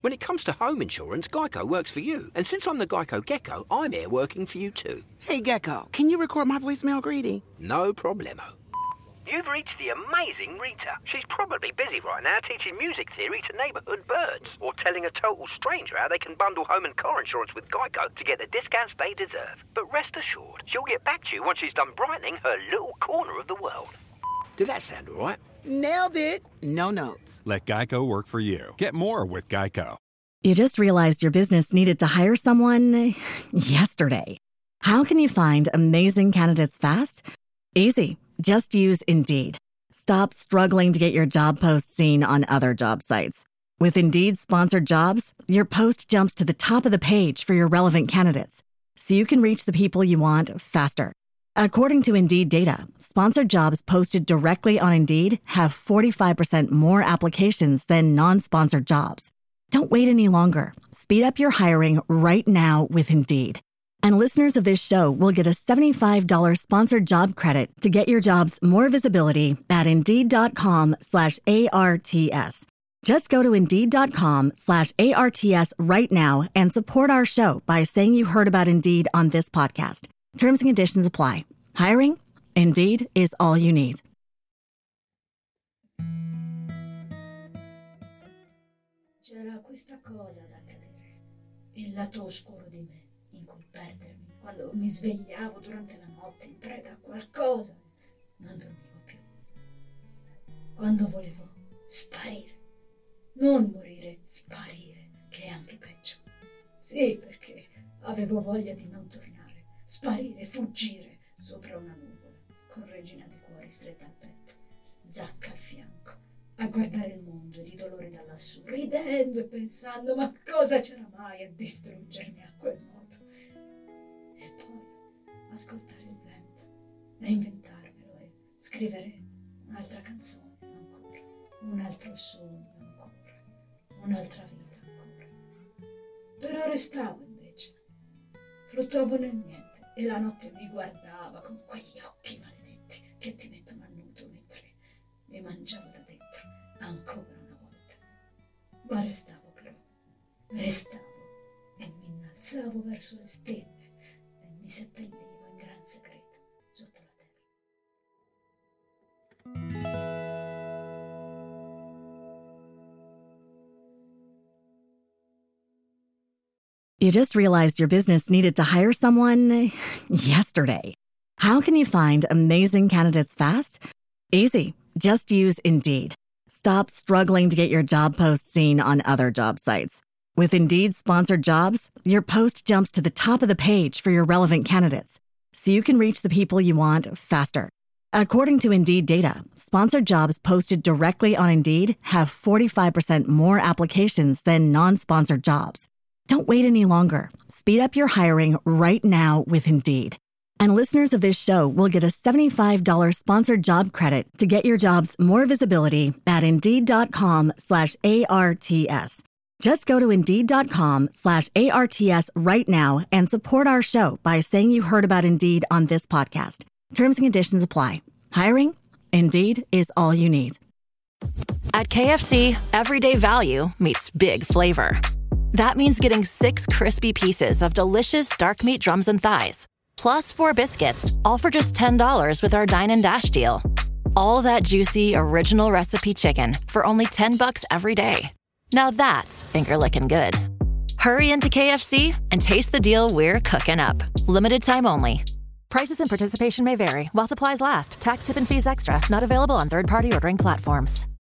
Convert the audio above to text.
When it comes to home insurance, Geico works for you. And since I'm the Geico Gecko, I'm here working for you too. Hey, Gecko, can you record my voicemail greeting? No problemo. You've reached the amazing Rita. She's probably busy right now teaching music theory to neighbourhood birds, or telling a total stranger how they can bundle home and car insurance with Geico to get the discounts they deserve. But rest assured, she'll get back to you once she's done brightening her little corner of the world. Did that sound all right? Nailed it. No notes. Let Geico work for you. Get more with Geico. You just realized your business needed to hire someone yesterday. How can you find amazing candidates fast? Easy. Just use Indeed. Stop struggling to get your job post seen on other job sites. With Indeed sponsored jobs, your post jumps to the top of the page for your relevant candidates, so you can reach the people you want faster. According to Indeed data, sponsored jobs posted directly on Indeed have 45% more applications than non-sponsored jobs. Don't wait any longer. Speed up your hiring right now with Indeed. And listeners of this show will get a $75 sponsored job credit to get your jobs more visibility at Indeed.com/ARTS. Just go to Indeed.com/ARTS right now and support our show by saying you heard about Indeed on this podcast. Terms and conditions apply. Hiring? Indeed is all you need. C'era questa cosa da accadere, il lato oscuro di me, in cui perdermi quando mi svegliavo durante la notte in preda a qualcosa. Non dormivo più. Quando volevo sparire. Non morire, sparire, che è anche peggio. Sì, perché avevo voglia di non tornare. Sparire, fuggire sopra una nuvola, con Regina di Cuori stretta al petto, Zacca al fianco, a guardare il mondo e di dolore da lassù, ridendo e pensando, ma cosa c'era mai a distruggermi a quel modo? E poi ascoltare il vento, reinventarmelo e scrivere un'altra canzone ancora, un altro sogno ancora, un'altra vita ancora. Però restavo invece, fluttuavo nel niente e la notte mi guardava con quegli occhi maledetti che ti mettono a nudo mentre mi mangiavo da dentro ancora una volta. Ma restavo però, restavo e mi innalzavo verso le stelle e mi seppellivo in gran segreto sotto la terra. You just realized your business needed to hire someone yesterday. How can you find amazing candidates fast? Easy. Just use Indeed. Stop struggling to get your job post seen on other job sites. With Indeed sponsored jobs, your post jumps to the top of the page for your relevant candidates, so you can reach the people you want faster. According to Indeed data, sponsored jobs posted directly on Indeed have 45% more applications than non-sponsored jobs. Don't wait any longer. Speed up your hiring right now with Indeed. And listeners of this show will get a $75 sponsored job credit to get your jobs more visibility at Indeed.com/ARTS. Just go to Indeed.com/ARTS right now and support our show by saying you heard about Indeed on this podcast. Terms and conditions apply. Hiring? Indeed is all you need. At KFC, everyday value meets big flavor. That means getting 6 crispy pieces of delicious dark meat drums and thighs, plus 4 biscuits, all for just $10 with our Dine and Dash deal. All that juicy, original recipe chicken for only $10 every day. Now that's finger-licking good. Hurry into KFC and taste the deal we're cooking up. Limited time only. Prices and participation may vary while supplies last. Tax, tip, and fees extra. Not available on third-party ordering platforms.